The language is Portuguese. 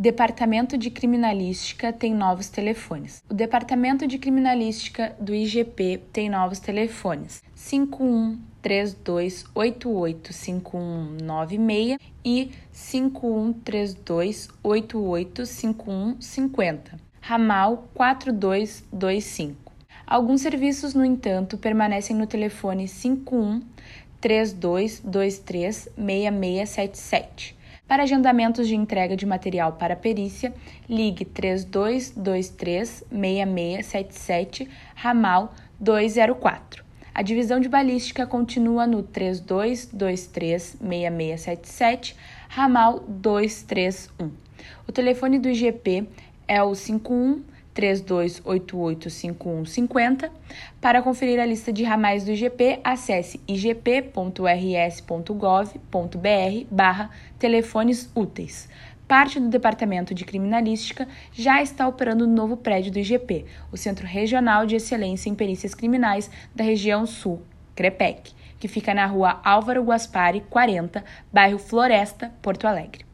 Departamento de Criminalística tem novos telefones. O Departamento de Criminalística do IGP tem novos telefones 5132885196 e 5132885150, ramal 4225. Alguns serviços, no entanto, permanecem no telefone 5132236677. Para agendamentos de entrega de material para perícia, ligue 32236677, ramal 204. A divisão de balística continua no 32236677, ramal 231. O telefone do IGP é o 5132885150. Para conferir a lista de ramais do IGP, acesse igp.rs.gov.br/telefones úteis. Parte do Departamento de Criminalística já está operando no novo prédio do IGP, o Centro Regional de Excelência em Perícias Criminais da Região Sul, CREPEC, que fica na rua Álvaro Guaspari, 40, bairro Floresta, Porto Alegre.